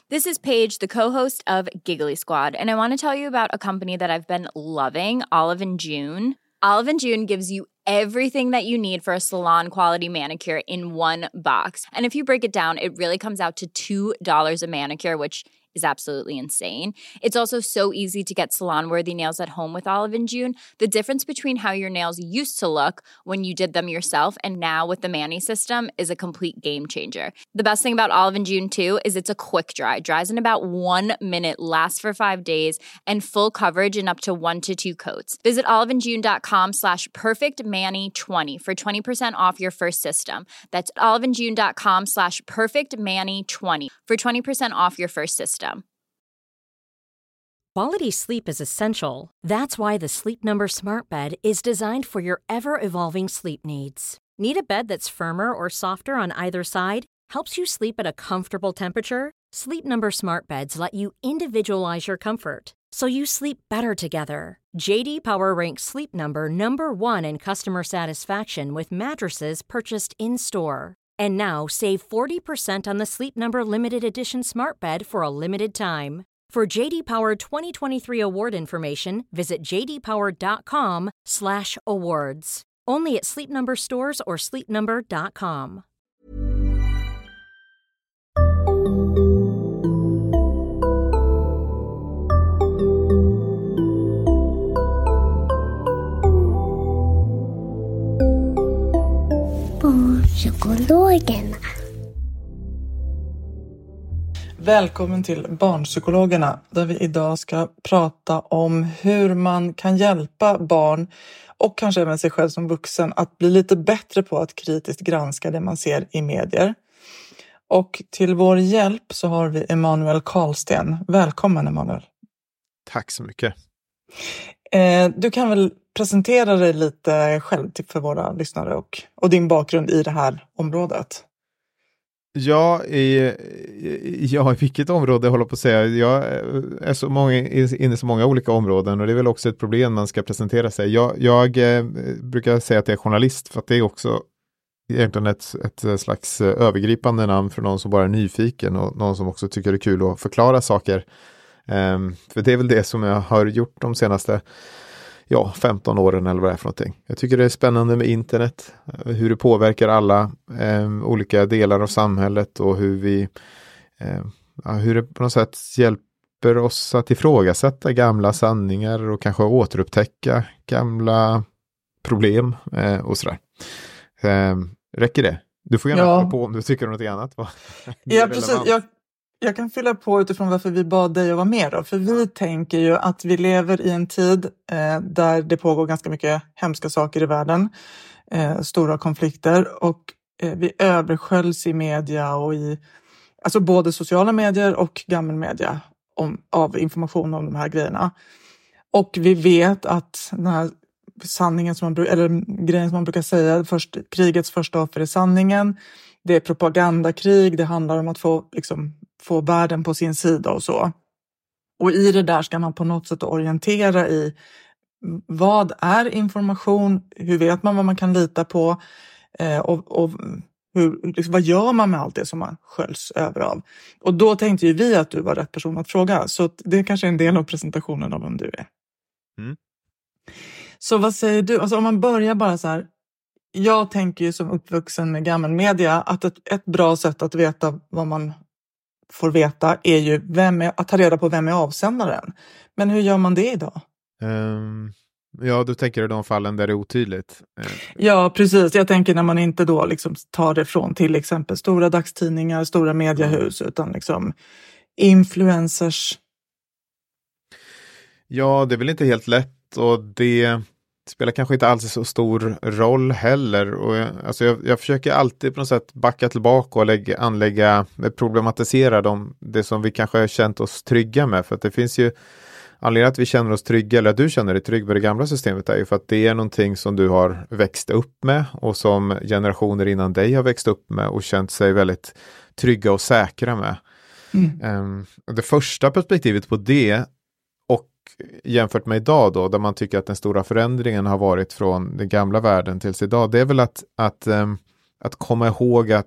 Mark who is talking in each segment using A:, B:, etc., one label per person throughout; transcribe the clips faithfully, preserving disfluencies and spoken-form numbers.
A: This is Paige, the co-host of Giggly Squad, and I want to tell you about a company that I've been loving, Olive and June. Olive and June gives you everything that you need for a salon-quality manicure in one box. And if you break it down, it really comes out to two dollars a manicure, which is absolutely insane. It's also so easy to get salon-worthy nails at home with Olive and June. The difference between how your nails used to look when you did them yourself and now with the Mani system is a complete game changer. The best thing about Olive and June, too, is it's a quick dry. Dries in about one minute, lasts for five days, and full coverage in up to one to two coats. Visit oliveandjune.com slash perfectmani20 for twenty percent off your first system. That's oliveandjune.com slash perfectmani20 for twenty percent off your first system.
B: Quality sleep is essential. That's why the Sleep Number Smart Bed is designed for your ever-evolving sleep needs. Need a bed that's firmer or softer on either side? Helps you sleep at a comfortable temperature? Sleep Number Smart Beds let you individualize your comfort, so you sleep better together. J D Power ranks Sleep Number number one in customer satisfaction with mattresses purchased in-store. And now, save forty percent on the Sleep Number Limited Edition Smart Bed for a limited time. For J D Power twenty twenty-three award information, visit jdpower.com slash awards. Only at Sleep Number stores or sleep number dot com.
C: Barnpsykologerna.
D: Välkommen till Barnpsykologerna, där vi idag ska prata om hur man kan hjälpa barn och kanske även sig själv som vuxen att bli lite bättre på att kritiskt granska det man ser i medier. Och till vår hjälp så har vi Emanuel Karlsten. Välkommen, Emanuel.
E: Tack så mycket.
D: Eh, du kan väl presentera dig lite själv för våra lyssnare och, och din bakgrund i det här området.
E: Ja, i, ja, i vilket område jag håller på att säga. Jag är så många, inne i så många olika områden och det är väl också ett problem man ska presentera sig. Jag, jag eh, brukar säga att jag är journalist för att det är också egentligen ett, ett slags övergripande namn för någon som bara är nyfiken och någon som också tycker det är kul att förklara saker. Um, för det är väl det som jag har gjort de senaste ja, femton åren eller vad det är för någonting. Jag tycker det är spännande med internet, hur det påverkar alla um, olika delar av samhället och hur vi um, ja, hur det på något sätt hjälper oss att ifrågasätta gamla sanningar och kanske återupptäcka gamla problem uh, och sådär. Um, räcker det? Du får gärna ja. fylla på om du tycker något annat.
D: Ja, precis. Jag Jag kan fylla på utifrån varför vi bad dig att vara med då. För vi tänker ju att vi lever i en tid eh, där det pågår ganska mycket hemska saker i världen. Eh, stora konflikter. Och eh, vi översköljs i media och i alltså både sociala medier och gammelmedia om, av information om de här grejerna. Och vi vet att den här sanningen som man, eller grejen som man brukar säga, först, krigets första offer är sanningen. Det är propagandakrig, det handlar om att få liksom få världen på sin sida och så. Och i det där ska man på något sätt orientera i vad är information, hur vet man vad man kan lita på eh, och, och hur, liksom, vad gör man med allt det som man sköljs över av. Och då tänkte ju vi att du var rätt person att fråga, så det är kanske är en del av presentationen av vem du är. Mm. Så vad säger du, alltså om man börjar bara så här, jag tänker ju som uppvuxen med gammelmedia att ett, ett bra sätt att veta vad man får veta är ju vem är, att ta reda på vem är avsändaren. Men hur gör man det idag?
E: Um, ja, du tänker i de fallen där det är otydligt. Uh.
D: Ja, precis. Jag tänker när man inte då liksom tar det från till exempel stora dagstidningar, stora mediehus, mm. utan liksom influencers.
E: Ja, det är väl inte helt lätt och det spelar kanske inte alls så stor roll heller. Och jag, alltså jag, jag försöker alltid på något sätt backa tillbaka och lägga, anlägga, problematisera dem, det som vi kanske har känt oss trygga med. För att det finns ju anledningen att vi känner oss trygga, eller att du känner dig trygg med det gamla systemet, är ju för att det är någonting som du har växt upp med och som generationer innan dig har växt upp med och känt sig väldigt trygga och säkra med. Mm. Um, det första perspektivet på det jämfört med idag då, där man tycker att den stora förändringen har varit från den gamla världen tills idag, det är väl att, att, um, att komma ihåg att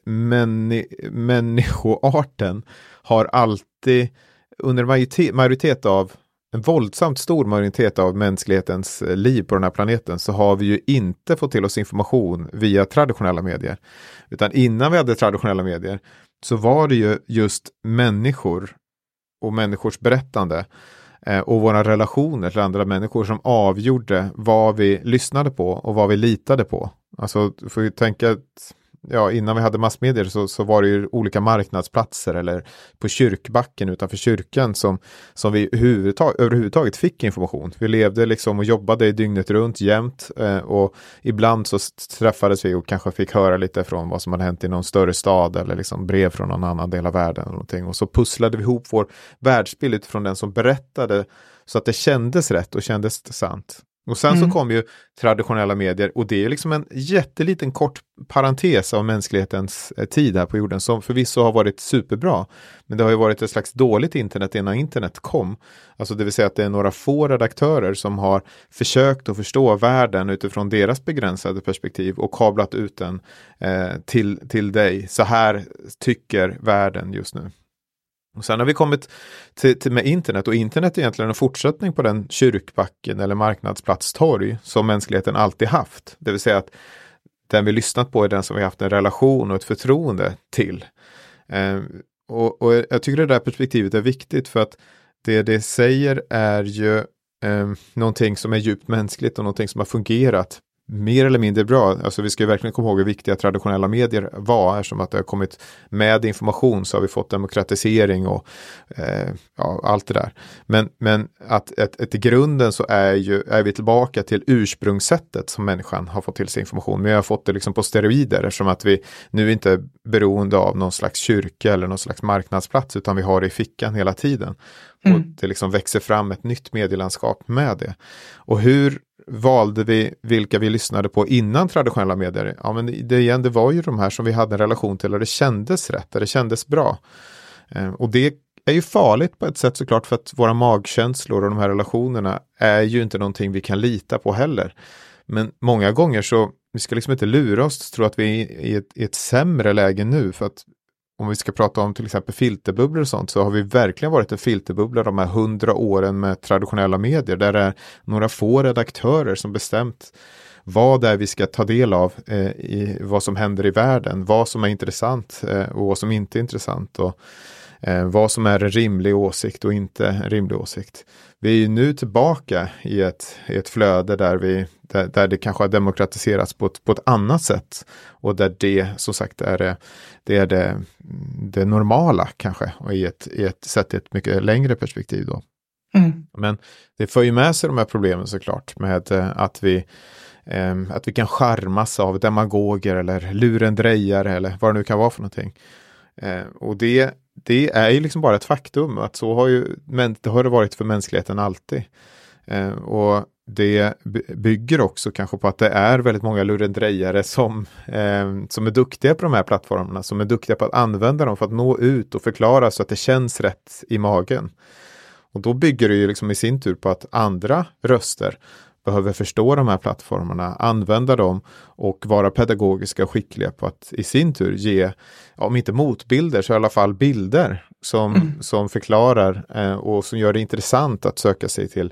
E: männi- människoarten har alltid under majoritet, majoritet av en våldsamt stor majoritet av mänsklighetens liv på den här planeten så har vi ju inte fått till oss information via traditionella medier. Utan innan vi hade traditionella medier så var det ju just människor och människors berättande eh, och våra relationer till andra människor som avgjorde vad vi lyssnade på och vad vi litade på. Alltså får vi tänka att ja, innan vi hade massmedier så, så var det ju olika marknadsplatser eller på kyrkbacken utanför kyrkan som, som vi huvudtag, överhuvudtaget fick information. Vi levde liksom och jobbade i dygnet runt jämt eh, och ibland så träffades vi och kanske fick höra lite från vad som hade hänt i någon större stad eller liksom brev från någon annan del av världen eller någonting. Och så pusslade vi ihop vår världsbild utifrån den som berättade så att det kändes rätt och kändes sant. Och sen mm. så kom ju traditionella medier och det är liksom en jätteliten kort parentes av mänsklighetens tid här på jorden som förvisso har varit superbra. Men det har ju varit ett slags dåligt internet innan internet kom. Alltså det vill säga att det är några få redaktörer som har försökt att förstå världen utifrån deras begränsade perspektiv och kablat ut den eh, till, till dig. Så här tycker världen just nu. Och sen har vi kommit till, till med internet och internet är egentligen en fortsättning på den kyrkbacken eller marknadsplatstorg som mänskligheten alltid haft. Det vill säga att den vi lyssnat på är den som vi haft en relation och ett förtroende till. Eh, och, och jag tycker det där perspektivet är viktigt för att det det säger är ju eh, någonting som är djupt mänskligt och någonting som har fungerat mer eller mindre bra. Alltså vi ska ju verkligen komma ihåg hur viktiga traditionella medier var eftersom att det har kommit med information så har vi fått demokratisering och eh, ja, allt det där. Men, men att ett, ett i grunden så är, ju, är vi tillbaka till ursprungssättet som människan har fått till sig information. Men jag har fått det liksom på steroider eftersom att vi nu inte är beroende av någon slags kyrka eller någon slags marknadsplats utan vi har det i fickan hela tiden. Mm. Och det liksom växer fram ett nytt medielandskap med det. Och hur valde vi vilka vi lyssnade på innan traditionella medier? Ja, men det igen, det var ju de här som vi hade en relation till och det kändes rätt, det kändes bra. Eh, och det är ju farligt på ett sätt såklart för att våra magkänslor och de här relationerna är ju inte någonting vi kan lita på heller. Men många gånger så, vi ska liksom inte lura oss tro att vi är i ett, i ett sämre läge nu för att om vi ska prata om till exempel filterbubblor och sånt så har vi verkligen varit en filterbubbla de här hundra åren med traditionella medier där det är några få redaktörer som bestämt vad det är vi ska ta del av eh, i vad som händer i världen, vad som är intressant eh, och vad som inte är intressant och eh, vad som är en rimlig åsikt och inte en rimlig åsikt. Vi är ju nu tillbaka i ett, i ett flöde där, vi, där, där det kanske har demokratiserats på ett, på ett annat sätt och där det som sagt är det, det, är det, det normala kanske och i ett, i ett sätt i ett mycket längre perspektiv då. Mm. Men det för ju med sig de här problemen såklart med att vi eh, att vi kan charmas av demagoger eller lurendrejare eller vad det nu kan vara för någonting. Eh, och det Det är ju liksom bara ett faktum att så har ju men det har det varit för mänskligheten alltid. Eh, och det bygger också kanske på att det är väldigt många lurendrejare som, eh, som är duktiga på de här plattformarna, som är duktiga på att använda dem för att nå ut och förklara så att det känns rätt i magen. Och då bygger det ju liksom i sin tur på att andra röster behöver förstå de här plattformarna, använda dem och vara pedagogiska och skickliga på att i sin tur ge, om inte motbilder så i alla fall bilder som, mm. som förklarar eh, och som gör det intressant att söka sig till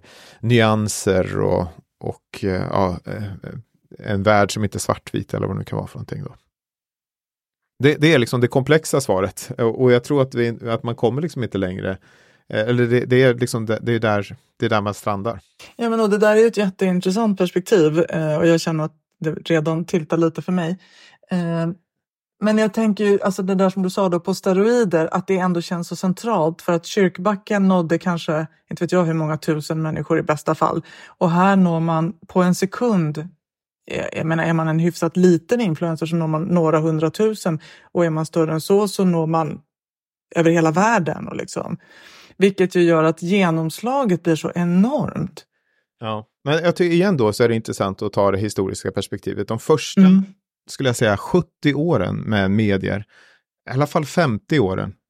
E: nyanser och, och eh, ja, en värld som inte är svartvit eller vad det nu kan vara för någonting då. Det, det är liksom det komplexa svaret och, och jag tror att, vi, att man kommer liksom inte längre. Eller det, det är liksom det, det är där det är där man strandar.
D: Ja, men och det där är ju ett jätteintressant perspektiv eh, och jag känner att det redan tilltar lite för mig. Eh, men jag tänker ju, alltså det där som du sa då på steroider, att det ändå känns så centralt för att kyrkbacken nådde kanske, inte vet jag hur många tusen människor i bästa fall. Och här når man på en sekund, jag menar är man en hyfsat liten influencer så når man några hundratusen och är man större än så så når man över hela världen och liksom. Vilket ju gör att genomslaget blir så enormt.
E: Ja, men jag tycker igen då så är det intressant att ta det historiska perspektivet. De första, mm. skulle jag säga, sjuttio åren med medier, i alla fall femtio åren,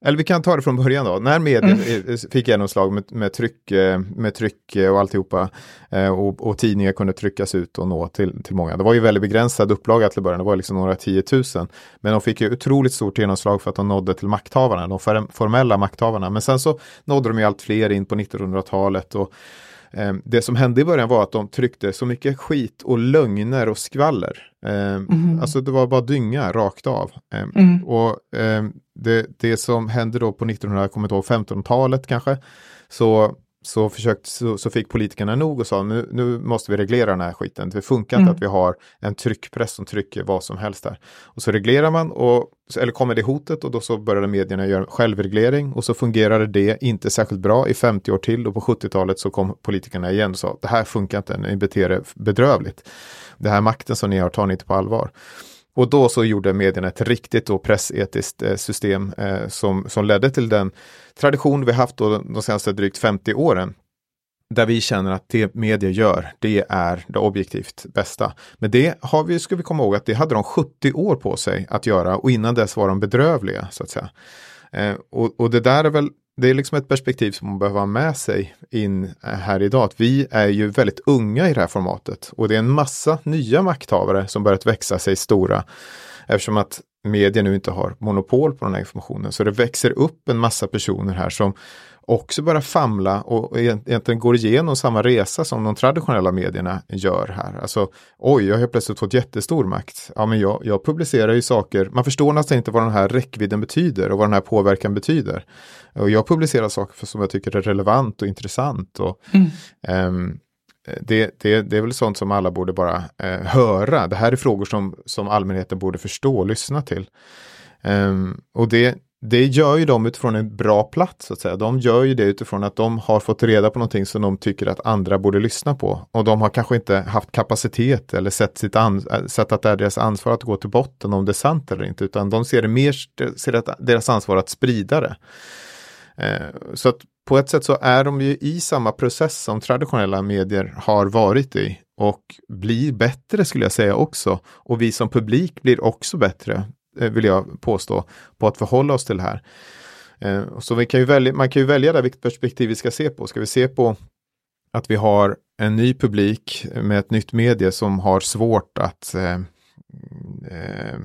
E: Eller vi kan ta det från början då. När media mm. fick genomslag med, med, tryck, med tryck och alltihopa och, och tidningar kunde tryckas ut och nå till, till många. Det var ju väldigt begränsad upplaga till början. Det var liksom några tiotusen. Men de fick ju otroligt stort genomslag för att de nådde till makthavarna, de formella makthavarna. Men sen så nådde de ju allt fler in på nittonhundratalet och eh, det som hände i början var att de tryckte så mycket skit och lögner och skvaller. Eh, mm. Alltså det var bara dynga rakt av. Eh, mm. Och eh, det, det som hände då på nittonhundra, kommer inte ihåg, femtonhundratalet kanske, så, så, försökte, så, så fick politikerna nog och sa nu, nu måste vi reglera den här skiten. Det funkar inte mm. att vi har en tryckpress som trycker vad som helst där. Och så reglerar man, och, eller kommer det hotet och då så började medierna göra självreglering och så fungerade det inte särskilt bra i femtio år till och på sjuttiotalet så kom politikerna igen och sa det här funkar inte, ni beter er bedrövligt. Det här makten som ni har tar ni inte på allvar. Och då så gjorde medierna ett riktigt och pressetiskt eh, system eh, som, som ledde till den tradition vi haft då de senaste drygt femtio åren. Där vi känner att det media gör, det är det objektivt bästa. Men det har vi, ska vi komma ihåg att det hade de sjuttio år på sig att göra och innan dess var de bedrövliga så att säga. Eh, och, och det där är väl, det är liksom ett perspektiv som man behöver ha med sig in här idag. Att vi är ju väldigt unga i det här formatet. Och det är en massa nya makthavare som börjat växa sig stora. Eftersom att media nu inte har monopol på den här informationen. Så det växer upp en massa personer här som också börjar famla och egentligen går igenom samma resa som de traditionella medierna gör här. Alltså, oj, jag har plötsligt fått jättestor makt. Ja, men jag, jag publicerar ju saker. Man förstår nästan inte vad den här räckvidden betyder och vad den här påverkan betyder. Och jag publicerar saker som jag tycker är relevant och intressant. Och, mm. um, det, det, det är väl sånt som alla borde bara uh, höra. Det här är frågor som, som allmänheten borde förstå och lyssna till. Um, och det Det gör ju de utifrån en bra plats så att säga. De gör ju det utifrån att de har fått reda på någonting som de tycker att andra borde lyssna på. Och de har kanske inte haft kapacitet eller sett, sitt an- sett att det är deras ansvar att gå till botten om det är sant eller inte. Utan de ser det mer, ser att deras ansvar att sprida det. Eh, så att på ett sätt så är de ju i samma process som traditionella medier har varit i. Och blir bättre skulle jag säga också. Och vi som publik blir också bättre, vill jag påstå, på att förhålla oss till det här. Eh, så vi kan ju välja, man kan ju välja där vilket perspektiv vi ska se på. Ska vi se på att vi har en ny publik med ett nytt medie som har svårt att eh, eh,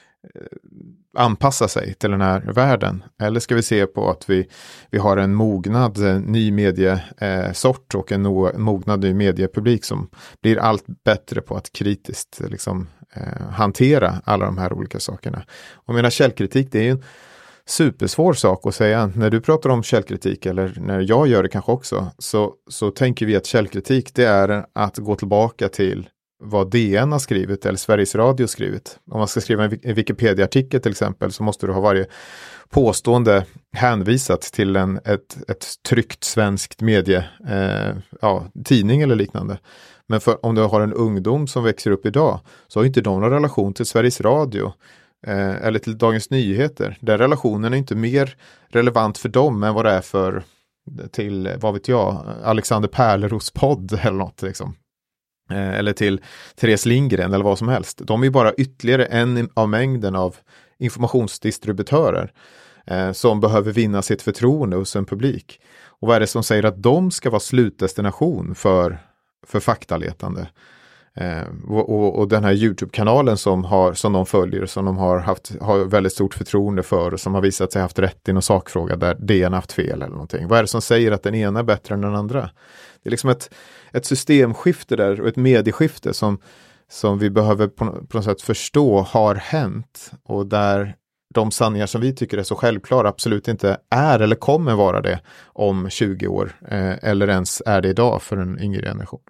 E: anpassa sig till den här världen? Eller ska vi se på att vi, vi har en mognad ny mediesort och en no, mognad ny mediepublik som blir allt bättre på att kritiskt liksom eh, hantera alla de här olika sakerna. Och mina källkritik, det är ju en supersvår sak att säga. När du pratar om källkritik, eller när jag gör det kanske också, så, så tänker vi att källkritik, det är att gå tillbaka till vad D N har skrivit eller Sveriges Radio skrivit. Om man ska skriva en Wikipedia-artikel till exempel så måste du ha varje påstående hänvisat till en, ett, ett tryckt svenskt medie, eh, ja, tidning eller liknande. Men för, om du har en ungdom som växer upp idag så har inte de någon relation till Sveriges Radio eh, eller till Dagens Nyheter. Den relationen är inte mer relevant för dem än vad det är för till, vad vet jag, Alexander Pärleros podd eller något liksom. Eller till Therese Lindgren eller vad som helst. De är bara ytterligare en av mängden av informationsdistributörer eh, som behöver vinna sitt förtroende hos en publik. Och vad är det som säger att de ska vara slutdestination för, för faktaletande? Eh, och, och, och den här YouTube-kanalen som, har, som de följer, som de har haft har väldigt stort förtroende för och som har visat sig haft rätt i någon sakfråga där D N haft fel eller någonting. Vad är det som säger att den ena är bättre än den andra? Det är liksom ett, ett systemskifte där och ett medieskifte som, som vi behöver på, på något sätt förstå har hänt och där de sanningar som vi tycker är så självklara absolut inte är eller kommer vara det om tjugo år eh, eller ens är det idag för en yngre generation.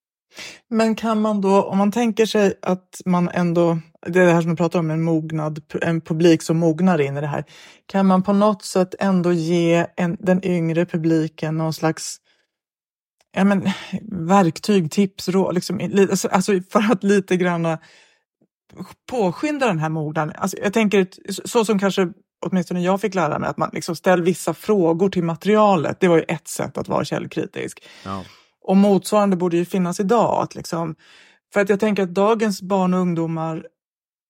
D: Men kan man då, om man tänker sig att man ändå, det är det här som vi pratar om, en mognad, en publik som mognar in i det här, kan man på något sätt ändå ge en, den yngre publiken någon slags ja, men, verktyg, tips, råd, liksom, alltså för att lite grann påskynda den här mognaden? Alltså, jag tänker, så som kanske åtminstone jag fick lära mig, att man liksom ställer vissa frågor till materialet, det var ju ett sätt att vara källkritisk. Ja. Och motsvarande borde ju finnas idag. Att liksom, för att jag tänker att dagens barn och ungdomar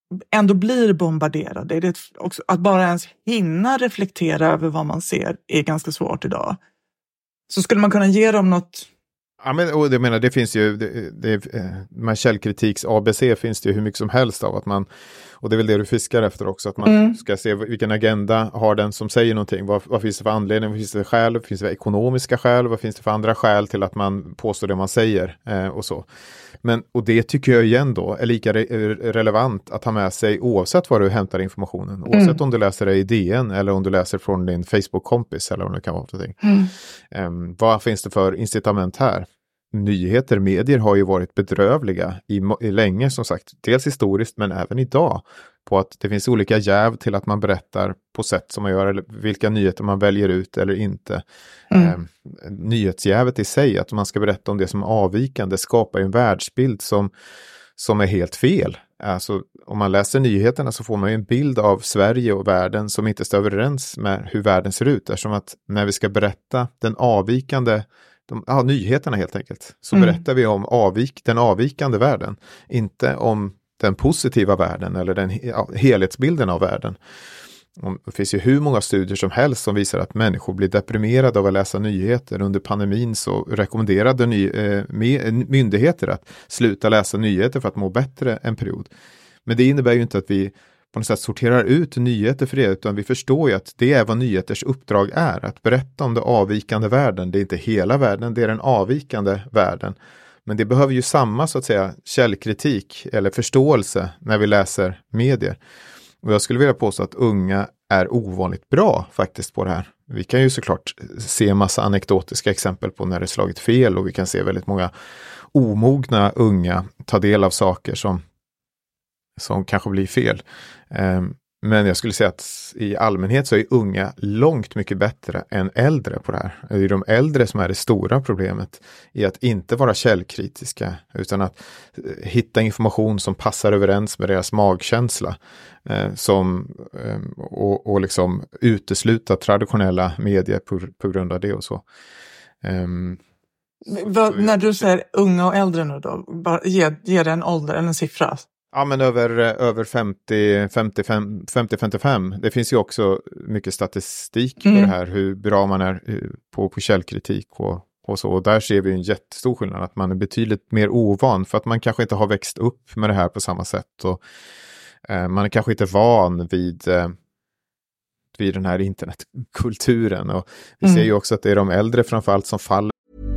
D: ändå blir bombarderade. Det är också, att bara ens hinna reflektera över vad man ser är ganska svårt idag. Så skulle man kunna ge dem något...
E: Ja, men och jag menar, det finns ju, det, det, de här källkritiks A B C finns det ju hur mycket som helst av att man, och det är väl det du fiskar efter också, att man mm. ska se vilken agenda har den som säger någonting, vad, vad finns det för anledning, vad finns det för skäl, vad finns det för ekonomiska skäl, vad finns det för andra skäl till att man påstår det man säger eh, och så. Men, och det tycker jag igen då är lika re- relevant att ha med sig oavsett var du hämtar informationen, oavsett mm. om du läser det i D N eller om du läser från din Facebook-kompis eller om det kan vara någonting. Mm. Eh, vad finns det för incitament här? Nyheter, medier har ju varit bedrövliga i, i länge som sagt, dels historiskt men även idag, på att det finns olika jäv till att man berättar på sätt som man gör eller vilka nyheter man väljer ut eller inte. Mm. Eh, nyhetsjävet i sig, att man ska berätta om det som är avvikande, skapar ju en världsbild som, som är helt fel. Alltså om man läser nyheterna så får man ju en bild av Sverige och världen som inte står överens med hur världen ser ut, eftersom att när vi ska berätta den avvikande De, ja, nyheterna helt enkelt. Så mm. berättar vi om avvik, den avvikande världen. Inte om den positiva världen eller den ja, helhetsbilden av världen. Och det finns ju hur många studier som helst som visar att människor blir deprimerade av att läsa nyheter. Under pandemin så rekommenderade ny, eh, myndigheter att sluta läsa nyheter för att må bättre en period. Men det innebär ju inte att vi på något sätt sorterar ut nyheter för det, utan vi förstår ju att det är vad nyheters uppdrag är, att berätta om det avvikande världen. Det är inte hela världen, det är den avvikande världen. Men det behöver ju samma så att säga källkritik eller förståelse när vi läser medier. Och jag skulle vilja påstå att unga är ovanligt bra faktiskt på det här. Vi kan ju såklart se massa anekdotiska exempel på när det slagit fel, och vi kan se väldigt många omogna unga ta del av saker som som kanske blir fel. Um, men jag skulle säga att i allmänhet så är unga långt mycket bättre än äldre på det här. Det är de äldre som är det stora problemet i att inte vara källkritiska, utan att uh, hitta information som passar överens med deras magkänsla uh, som, um, och, och liksom utesluta traditionella medier på, på grund av det och så. Um,
D: Vad, så när du säger unga och äldre nu då, bara ge, ge det en ålder eller en siffra.
E: Ja, men över, över femtio till femtiofem. Det finns ju också mycket statistik mm. på det här, hur bra man är på, på källkritik och, och så. Och där ser vi en jättestor skillnad, att man är betydligt mer ovan för att man kanske inte har växt upp med det här på samma sätt. Och eh, man är kanske inte van vid, eh, vid den här internetkulturen. Och vi mm. ser ju också att det är de äldre framförallt som faller.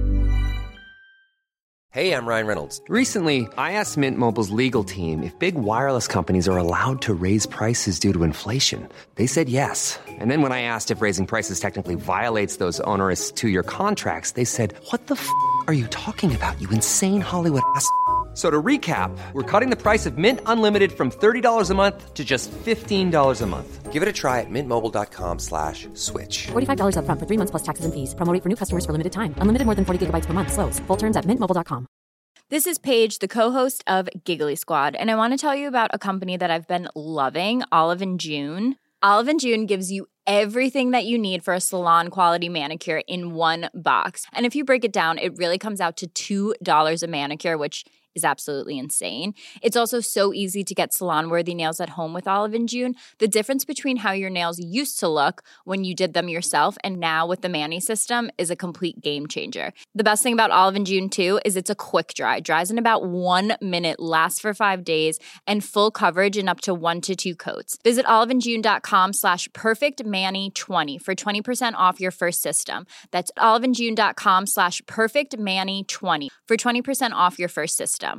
F: Hey, I'm Ryan Reynolds. Recently, I asked Mint Mobile's legal team if big wireless companies are allowed to raise prices due to inflation. They said yes. And then when I asked if raising prices technically violates those onerous two-year contracts, they said, what the f*** are you talking about, you insane Hollywood ass f- So to recap, we're cutting the price of Mint Unlimited from thirty dollars a month to just fifteen dollars a month. Give it a try at mintmobile.com slash switch.
G: forty-five dollars up front for three months plus taxes and fees. Promo rate for new customers for limited time. Unlimited more than forty gigabytes per month. Slows full terms at mint mobile dot com.
A: This is Paige, the co-host of Giggly Squad, and I want to tell you about a company that I've been loving, Olive and June. Olive and June gives you everything that you need for a salon-quality manicure in one box. And if you break it down, it really comes out to two dollars a manicure, which is absolutely insane. It's also so easy to get salon-worthy nails at home with Olive and June. The difference between how your nails used to look when you did them yourself and now with the Mani system is a complete game changer. The best thing about Olive and June, too, is it's a quick dry. Dries in about one minute, lasts for five days, and full coverage in up to one to two coats. Visit oliveandjune.com slash perfectmani20 for twenty percent off your first system. That's oliveandjune.com slash perfectmani20 for twenty percent off your first system.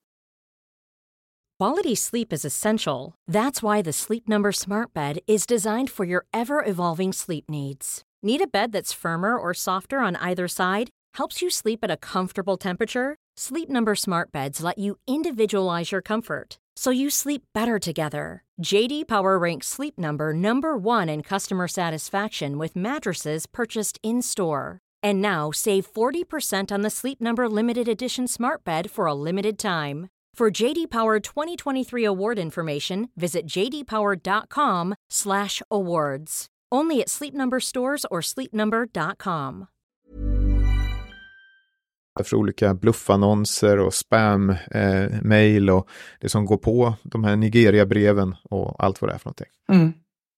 B: Quality sleep is essential. That's why the Sleep Number Smart Bed is designed for your ever-evolving sleep needs. Need a bed that's firmer or softer on either side? Helps you sleep at a comfortable temperature? Sleep Number Smart Beds let you individualize your comfort, so you sleep better together. J D Power ranks Sleep Number number one in customer satisfaction with mattresses purchased in-store. And now save forty percent on the Sleep Number Limited Edition Smart Bed for a limited time. For J D Power twenty twenty-three award information, visit jdpower.com slash awards. Only at Sleep Number stores or sleep number dot com.
E: för olika bluffannonser och spam-mail eh, och det som går på de här Nigeria-breven och allt vad det är för någonting.
D: Mm.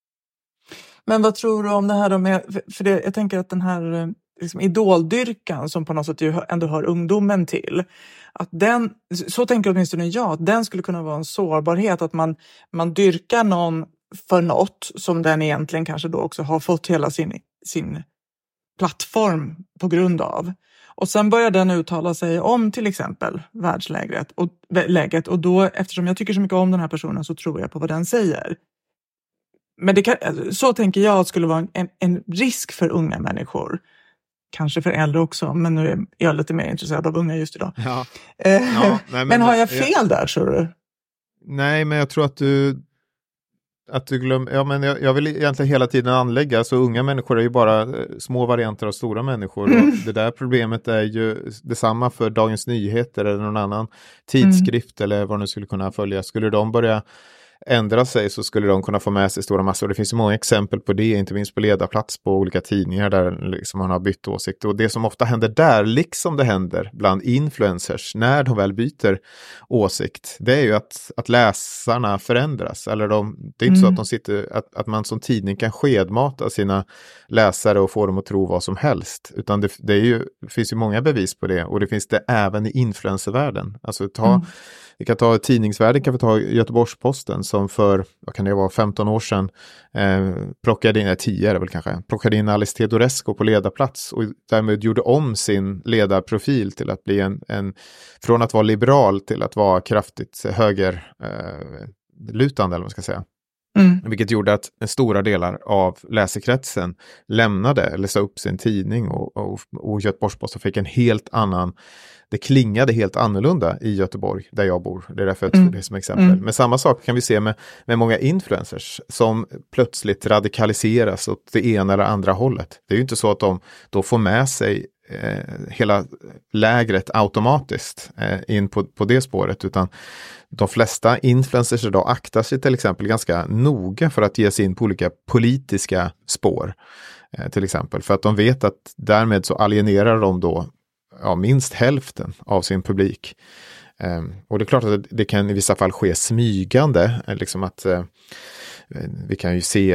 D: Men vad tror du om det här då med, för det, jag tänker att den här liksom idoldyrkan som på något sätt ju ändå hör ungdomen till, att den, så tänker åtminstone jag, att den skulle kunna vara en sårbarhet, att man, man dyrkar någon för något som den egentligen kanske då också har fått hela sin, sin plattform på grund av. Och sen börjar den uttala sig om till exempel världsläget och, läget, och då, eftersom jag tycker så mycket om den här personen, så tror jag på vad den säger. Men det kan, så tänker jag att skulle vara en, en risk för unga människor. Kanske för äldre också, men nu är jag lite mer intresserad av unga just idag.
E: Ja.
D: Eh,
E: Ja, nej, men,
D: men har jag fel jag, där, tror du?
E: Nej, men jag tror att du att du glömmer, ja men jag, jag vill egentligen hela tiden anlägga, så unga människor är ju bara små varianter av stora människor. Mm. Och det där problemet är ju detsamma för Dagens Nyheter eller någon annan tidskrift mm. eller vad nu skulle kunna följa. Skulle de börja ändra sig så skulle de kunna få med sig stora massor. Det finns ju många exempel på det, inte minst på ledarplats på olika tidningar där liksom man har bytt åsikt. Och det som ofta händer där, liksom det händer bland influencers när de väl byter åsikt, det är ju att, att läsarna förändras. Eller de, det är inte mm. så att de sitter, att, att man som tidning kan skedmata sina läsare och få dem att tro vad som helst. Utan det, det, är ju, det finns ju många bevis på det, och det finns det även i influencervärlden. Alltså ta mm. Vi kan ta tidningsvärlden, kan vi ta Göteborgs-Posten som för, vad kan det vara, femton år sedan eh, plockade in, tio är det väl kanske, plockade in Alice Teodorescu på ledarplats och därmed gjorde om sin ledarprofil till att bli en, en från att vara liberal till att vara kraftigt höger eh, lutande, eller vad man ska säga. Mm. Vilket gjorde att stora delar av läsekretsen lämnade eller sa upp sin tidning, och, och, och Göteborgs-Posten fick en helt annan, det klingade helt annorlunda i Göteborg där jag bor. Det är därför jag tog det som exempel. Mm. Men samma sak kan vi se med, med många influencers som plötsligt radikaliseras åt det ena eller andra hållet. Det är ju inte så att de då får med sig eh, hela lägret automatiskt eh, in på, på det spåret, utan de flesta influencers idag aktar sig till exempel ganska noga för att ge sig in på olika politiska spår. Eh, till exempel för att de vet att därmed så alienerar de då ja, minst hälften av sin publik. Eh, och det är klart att det, det kan i vissa fall ske smygande. Eh, liksom att eh, vi kan ju se,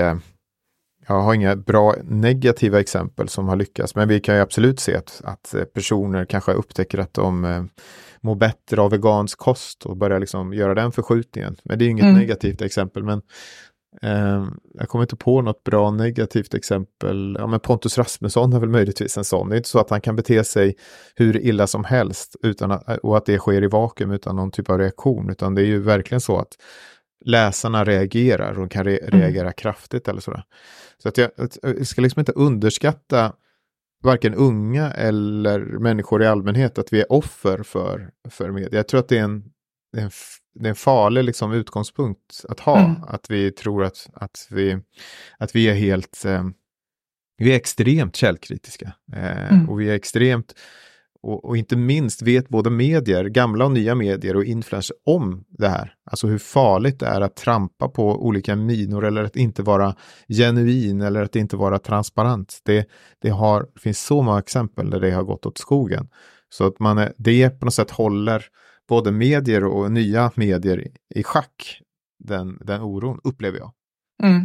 E: jag har inga bra negativa exempel som har lyckats, men vi kan ju absolut se att, att personer kanske upptäcker att de eh, mår bättre av vegansk kost och börjar liksom göra den förskjutningen. Men det är inget mm. negativt exempel, men eh, jag kommer inte på något bra negativt exempel. Ja, men Pontus Rasmusson är väl möjligtvis en sån. Det är inte så att han kan bete sig hur illa som helst utan att, och att det sker i vakuum utan någon typ av reaktion, utan det är ju verkligen så att läsarna reagerar och kan re- reagera mm. kraftigt eller sådär. Så att jag, jag ska liksom inte underskatta varken unga eller människor i allmänhet att vi är offer för, för media. Jag tror att det är en, det är en, det är en farlig liksom utgångspunkt att ha. Mm. Att vi tror att, att, vi, att vi är helt eh, vi är extremt källkritiska. Eh, mm. Och vi är extremt Och, och inte minst vet både medier, gamla och nya medier och influencers om det här. Alltså hur farligt det är att trampa på olika minor eller att inte vara genuin eller att inte vara transparent. Det, det, har, det finns så många exempel där det har gått åt skogen. Så att man är, det på något sätt håller både medier och nya medier i, i schack. Den, den oron upplever jag.
D: Mm.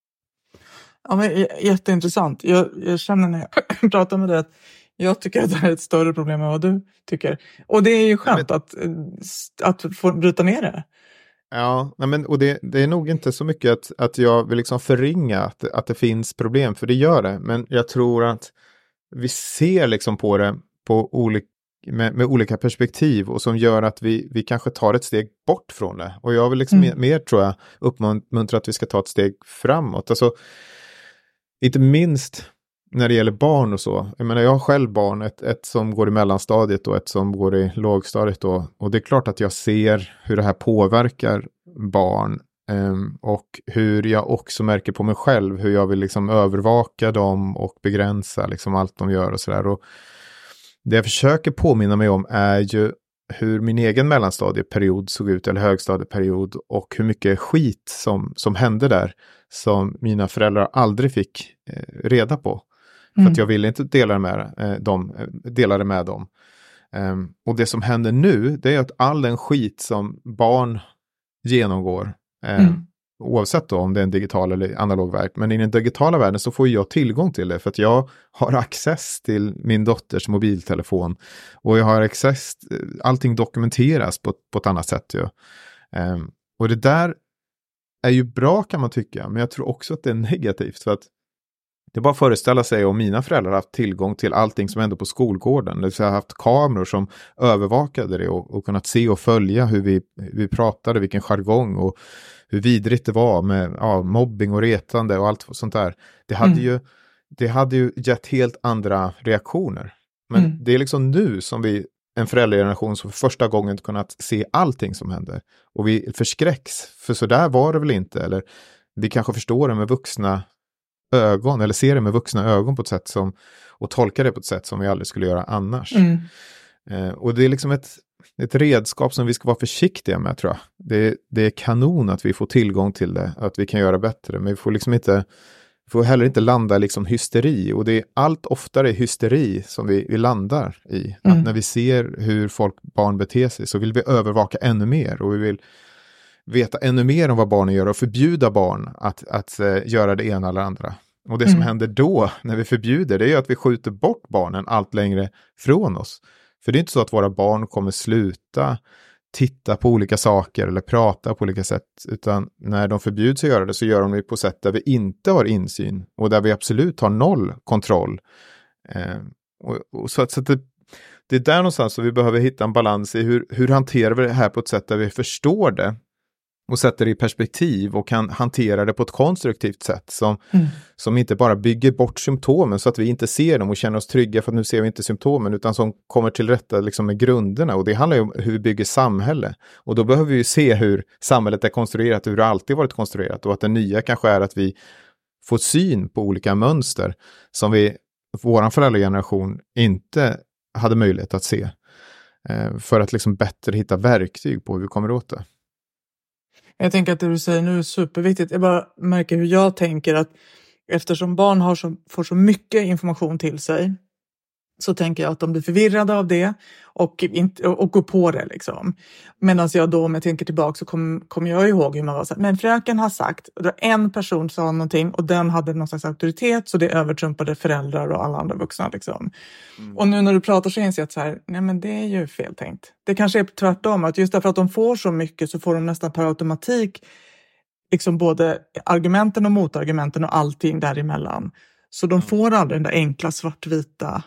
D: Ja, men jätteintressant. Jag, jag känner när jag pratar med dig att jag tycker att det här är ett större problem än vad du tycker. Och det är ju skönt att, att få bryta ner det.
E: Ja, men, och det, det är nog inte så mycket att, att jag vill liksom förringa att, att det finns problem, för det gör det. Men jag tror att vi ser liksom på det på olika, med, med olika perspektiv och som gör att vi, vi kanske tar ett steg bort från det. Och jag vill liksom mm. mer, mer tror jag uppmuntra att vi ska ta ett steg framåt. Alltså, inte minst när det gäller barn och så. Jag menar, jag har själv barn, ett, ett som går i mellanstadiet och ett som går i lågstadiet då. Och det är klart att jag ser hur det här påverkar barn. Um, och hur jag också märker på mig själv hur jag vill liksom övervaka dem och begränsa liksom allt de gör och sådär. Och det jag försöker påminna mig om är ju hur min egen mellanstadieperiod såg ut, eller högstadieperiod, och hur mycket skit som, som hände där som mina föräldrar aldrig fick eh, reda på. Mm. För att jag ville inte dela det med, eh, dem, dela det med dem. Um, och det som händer nu, det är att all den skit som barn genomgår, um, mm. oavsett då om det är en digital eller analog värld, men i den digitala världen så får jag tillgång till det för att jag har access till min dotters mobiltelefon och jag har access, allting dokumenteras på, på ett annat sätt ju. Um, och det där är ju bra kan man tycka, men jag tror också att det är negativt för att det är bara att föreställa sig om mina föräldrar haft tillgång till allting som hände på skolgården. Det vill säga haft kameror som övervakade det och, och kunnat se och följa hur vi, hur vi pratade, vilken jargong och hur vidrigt det var med ja, mobbing och retande och allt sånt där. Det hade, mm. ju, det hade ju gett helt andra reaktioner. Men mm. det är liksom nu som vi, en föräldrageneration som för första gången kunnat se allting som händer. Och vi förskräcks, för så där var det väl inte. Eller vi kanske förstår det med vuxna ögon eller ser det med vuxna ögon på ett sätt som och tolkar det på ett sätt som vi aldrig skulle göra annars. Mm. Eh, och det är liksom ett, ett redskap som vi ska vara försiktiga med, tror jag. Det, det är kanon att vi får tillgång till det, att vi kan göra bättre, men vi får liksom inte får heller inte landa i liksom hysteri, och det är allt oftare hysteri som vi, vi landar i. Mm. Att när vi ser hur folk, barn beter sig, så vill vi övervaka ännu mer och vi vill veta ännu mer om vad barnen gör och förbjuda barn att, att uh, göra det ena eller andra. Och det mm. som händer då när vi förbjuder, det är ju att vi skjuter bort barnen allt längre från oss. För det är inte så att våra barn kommer sluta titta på olika saker eller prata på olika sätt, utan när de förbjuds att göra det så gör de det på sätt där vi inte har insyn och där vi absolut har noll kontroll. Eh, och, och så att, så att det, det är där någonstans så vi behöver hitta en balans i hur, hur hanterar vi det här på ett sätt där vi förstår det och sätter det i perspektiv och kan hantera det på ett konstruktivt sätt som, mm. som inte bara bygger bort symptomen så att vi inte ser dem och känner oss trygga för att nu ser vi inte symptomen, utan som kommer till rätta liksom med grunderna. Och det handlar ju om hur vi bygger samhälle. Och då behöver vi ju se hur samhället är konstruerat och hur det alltid varit konstruerat, och att det nya kanske är att vi får syn på olika mönster som vi, våran föräldrageneration, inte hade möjlighet att se. Eh, för att liksom bättre hitta verktyg på hur vi kommer åt det.
D: Jag tänker att det du säger nu är superviktigt. Jag bara märker hur jag tänker att eftersom barn har så, får så mycket information till sig, så tänker jag att de blir förvirrade av det och, inte, och går på det liksom. Medan jag då, om jag tänker tillbaka, så kommer kom jag ihåg hur man var så här, men fröken har sagt, och då en person sa någonting och den hade någon slags auktoritet, så det övertrumpade föräldrar och alla andra vuxna liksom. Mm. Och nu när du pratar så inser jag att så här, nej men det är ju fel tänkt. Det kanske är tvärtom, att just därför att de får så mycket så får de nästan per automatik liksom både argumenten och motargumenten och allting däremellan. Så de får aldrig den där enkla svartvita.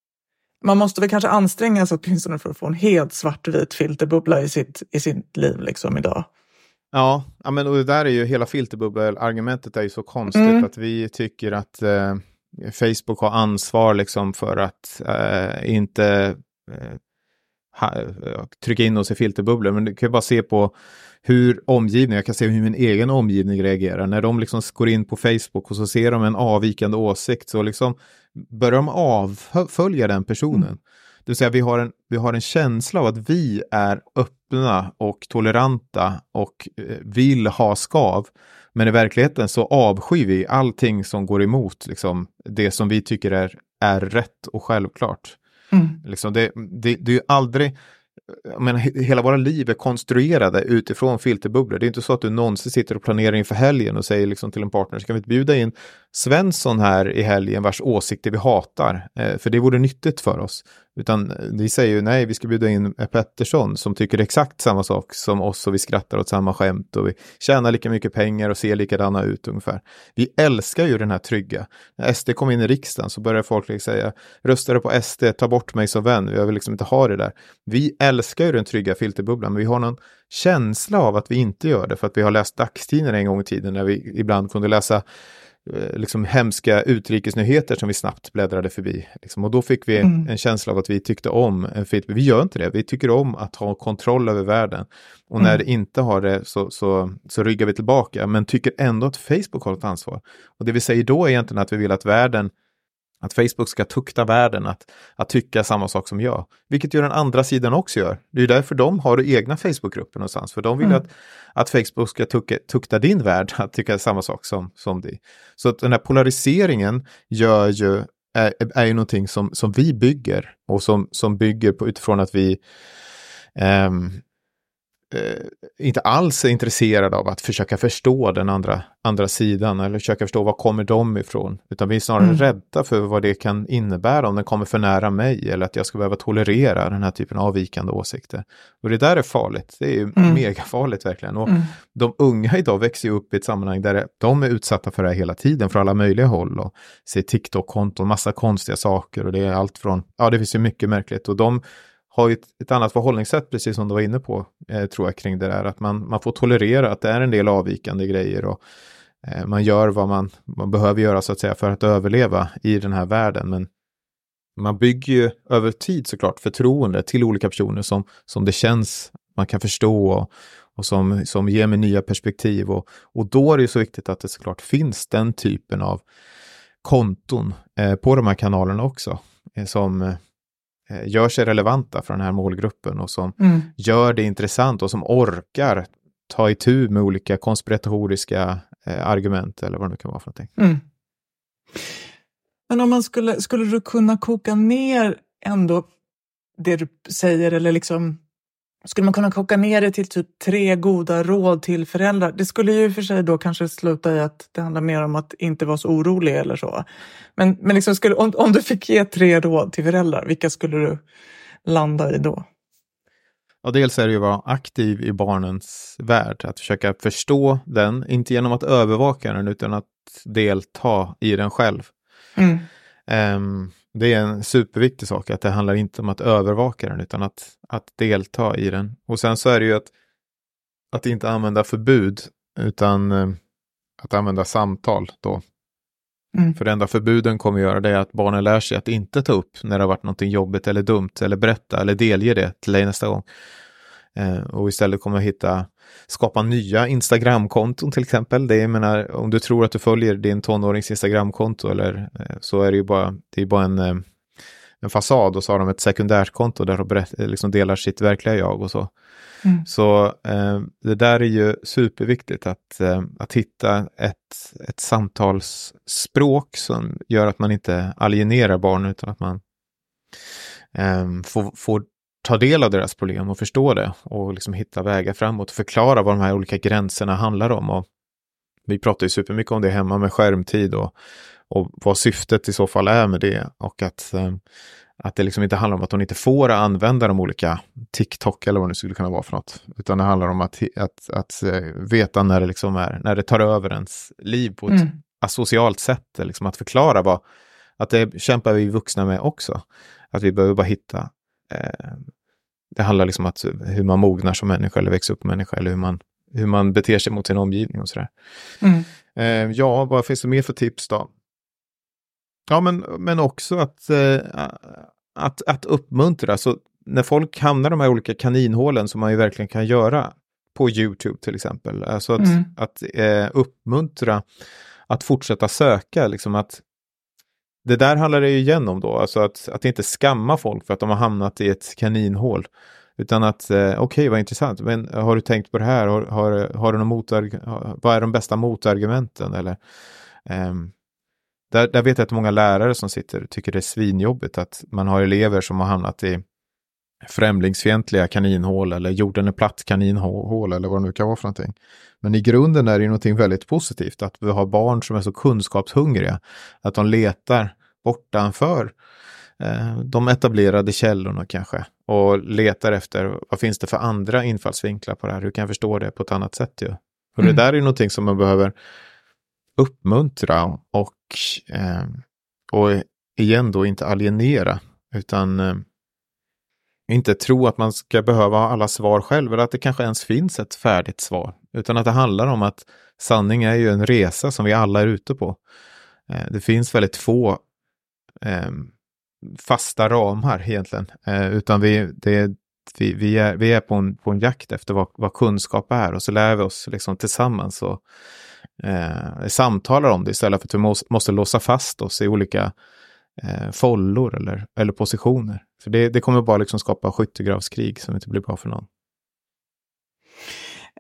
D: Man måste väl kanske anstränga sig åtminstone för att få en helt svartvit filterbubbla i sitt, i sitt liv liksom idag.
E: Ja, men och det där är ju hela filterbubbla-argumentet är ju så konstigt mm. att vi tycker att eh, Facebook har ansvar liksom för att eh, inte eh, ha, trycka in oss i filterbubblor. Men du kan ju bara se på hur omgivningen, jag kan se hur min egen omgivning reagerar. När de liksom går in på Facebook och så ser de en avvikande åsikt, så liksom börjar de avfölja den personen. Mm. Det vill säga vi har, en, vi har en känsla av att vi är öppna och toleranta och eh, vill ha skav. Men i verkligheten så avskyr vi allting som går emot liksom, det som vi tycker är, är rätt och självklart. Mm. Liksom det, det, det är ju aldrig... Men hela våra liv är konstruerade utifrån filterbubblor. Det är inte så att du någonsin sitter och planerar inför helgen och säger liksom till en partner, ska vi inte bjuda in Svensson här i helgen vars åsikter vi hatar? Eh, för det vore nyttigt för oss. Utan vi säger ju nej, vi ska bjuda in Pettersson som tycker exakt samma sak som oss, och vi skrattar åt samma skämt och vi tjänar lika mycket pengar och ser likadana ut ungefär. Vi älskar ju den här trygga. När S D kom in i riksdagen så började folk liksom säga, röstade på S D, ta bort mig som vän, jag vill liksom inte ha det där. Vi älskar ju den trygga filterbubblan, men vi har någon känsla av att vi inte gör det för att vi har läst dagstidningar en gång i tiden när vi ibland kunde läsa liksom hemska utrikesnyheter som vi snabbt bläddrade förbi. Liksom. Och då fick vi mm. en känsla av att vi tyckte om en film. Vi gör inte det. Vi tycker om att ha kontroll över världen. Och när mm. det inte har det så, så, så ryggar vi tillbaka. Men tycker ändå att Facebook har ett ansvar. Och det vi säger då är egentligen att vi vill att världen, att Facebook ska tukta världen att, att tycka samma sak som jag. Vilket ju den andra sidan också gör. Det är därför de har egna Facebookgrupper någonstans. För de vill mm. att, att Facebook ska tukta, tukta din värld att tycka samma sak som, som dig. Så att den här polariseringen gör ju är, är ju någonting som, som vi bygger och som, som bygger på utifrån att vi um, Uh, inte alls är intresserad av att försöka förstå den andra, andra sidan eller försöka förstå vad kommer de ifrån, utan vi är snarare mm. rädda för vad det kan innebära om den kommer för nära mig eller att jag ska behöva tolerera den här typen av avvikande åsikter. Och det där är farligt, det är ju mm. mega farligt verkligen. Och mm. de unga idag växer ju upp i ett sammanhang där de är utsatta för det här hela tiden från alla möjliga håll och ser TikTok-konton, massa konstiga saker och det är allt från, ja det finns ju mycket märkligt och de har ett, ett annat förhållningssätt, precis som du var inne på, eh, tror jag, kring det där. Att man, man får tolerera att det är en del avvikande grejer och eh, man gör vad man, man behöver göra så att säga för att överleva i den här världen. Men man bygger ju över tid såklart förtroende till olika personer som, som det känns man kan förstå och, och som, som ger mig nya perspektiv. Och, och då är det ju så viktigt att det såklart finns den typen av konton eh, på de här kanalerna också eh, som eh, gör sig relevanta för den här målgruppen och som mm. gör det intressant och som orkar ta itu med olika konspiratoriska eh, argument eller vad det kan vara för någonting. Mm.
D: Men om man skulle, skulle du kunna koka ner ändå det du säger eller liksom skulle man kunna koka ner det till typ tre goda råd till föräldrar? Det skulle ju för sig då kanske sluta i att det handlar mer om att inte vara så orolig eller så. Men, men liksom skulle, om, om du fick ge tre råd till föräldrar, vilka skulle du landa i då?
E: Ja, dels är det ju att vara aktiv i barnens värld. Att försöka förstå den, inte genom att övervaka den utan att delta i den själv. Mm. Um, det är en superviktig sak att det handlar inte om att övervaka den utan att, att delta i den. Och sen så är det ju att, att inte använda förbud utan um, att använda samtal då. Mm. För det enda förbuden kommer göra det är att barnen lär sig att inte ta upp när det har varit någonting jobbigt eller dumt eller berätta eller delge det till dig nästa gång. Eh, och istället kommer att hitta, skapa nya Instagramkonton till exempel. Det är, jag menar, om du tror att du följer din tonårings Instagramkonto eller eh, så är det ju bara, det är bara en, eh, en fasad och så har de ett sekundärt konto där de berätt, liksom delar sitt verkliga jag och så. Mm. Så eh, det där är ju superviktigt att, eh, att hitta ett, ett samtalsspråk som gör att man inte alienerar barn utan att man eh, får, får ta del av deras problem och förstå det och liksom hitta vägar framåt och förklara vad de här olika gränserna handlar om. Och vi pratar ju supermycket om det hemma med skärmtid och, och vad syftet i så fall är med det och att eh, Att det liksom inte handlar om att de inte får använda de olika TikTok eller vad det skulle kunna vara för något. Utan det handlar om att, att, att veta när det liksom är, när det tar över ens liv på ett mm. asocialt sätt. Liksom att förklara vad, att det kämpar vi vuxna med också. Att vi behöver bara hitta, eh, det handlar liksom om att hur man mognar som människa eller växer upp människa eller hur man, hur man beter sig mot sin omgivning och sådär. Mm. Eh, ja, vad finns det mer för tips då? Ja, men, men också att, eh, att, att uppmuntra. Så när folk hamnar i de här olika kaninhålen som man ju verkligen kan göra på YouTube till exempel. Alltså att, mm. att eh, uppmuntra att fortsätta söka. Liksom att, det där handlar det ju igen om då. Alltså att, att inte skamma folk för att de har hamnat i ett kaninhål. Utan att, eh, okej okay, vad intressant. Men har du tänkt på det här? Har, har, har du någon motarg- vad är de bästa motargumenten? Eller... Ehm, Där, där vet jag att många lärare som sitter tycker det är svinjobbigt att man har elever som har hamnat i främlingsfientliga kaninhål eller jorden är platt kaninhål eller vad det nu kan vara för någonting. Men i grunden är det ju någonting väldigt positivt att vi har barn som är så kunskapshungriga att de letar bortanför eh, de etablerade källorna kanske och letar efter vad finns det för andra infallsvinklar på det här, hur kan jag förstå det på ett annat sätt ju. Och mm. det där är någonting som man behöver uppmuntra och, eh, och igen då inte alienera utan eh, inte tro att man ska behöva ha alla svar själv eller att det kanske ens finns ett färdigt svar utan att det handlar om att sanning är ju en resa som vi alla är ute på. Eh, det finns väldigt få eh, fasta ramar egentligen eh, utan vi, det, vi, vi, är, vi är på en, på en jakt efter vad, vad kunskap är och så lär vi oss liksom tillsammans och Eh, samtalar om det istället för att vi måste, måste låsa fast oss i olika eh, follor eller, eller positioner. För det, det kommer bara liksom skapa skyttegravskrig som inte blir bra för någon.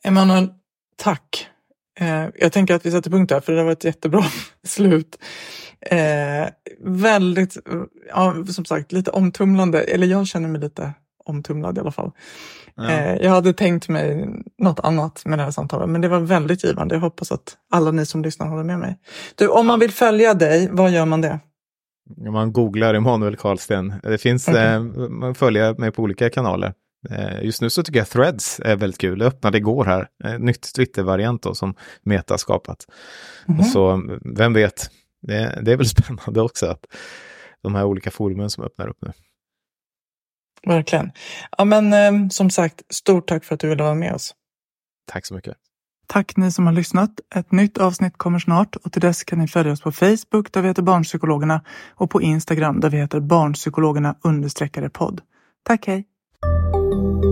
D: Emanuel, tack. Eh, jag tänker att vi sätter punkt här för det har varit ett jättebra slut. Eh, väldigt, ja, som sagt, lite omtumlande. Eller jag känner mig lite omtumlad i alla fall. Ja. Eh, jag hade tänkt mig något annat med det här samtalet, men det var väldigt givande. Jag hoppas att alla ni som lyssnar håller med mig. Du, om man vill följa dig, vad gör man det?
E: Man googlar Emanuel Karlsten. Det finns, okay. eh, man följer mig på olika kanaler. Eh, just nu så tycker jag Threads är väldigt kul. Jag öppnade igår här. Eh, nytt Twitter-variant då, som Meta skapat. Mm-hmm. Och så, vem vet, det, det är väl spännande också att de här olika forumen som öppnar upp nu.
D: Verkligen. Ja, men eh, som sagt, stort tack för att du ville vara med oss.
E: Tack så mycket.
D: Tack ni som har lyssnat. Ett nytt avsnitt kommer snart och till dess kan ni följa oss på Facebook där vi heter Barnpsykologerna och på Instagram där vi heter Barnpsykologerna understreckade podd. Tack, hej!